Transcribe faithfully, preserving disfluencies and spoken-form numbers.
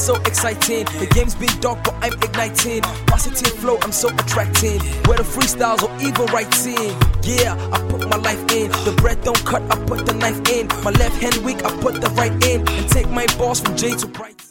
so exciting. The game's been dark, but I'm igniting. Positive flow, I'm so attracting. Whether freestyles or even writing. Yeah, I put my life in. The bread don't cut, I put the knife in. My left hand weak, I put the right in. And take my balls from J to Bright.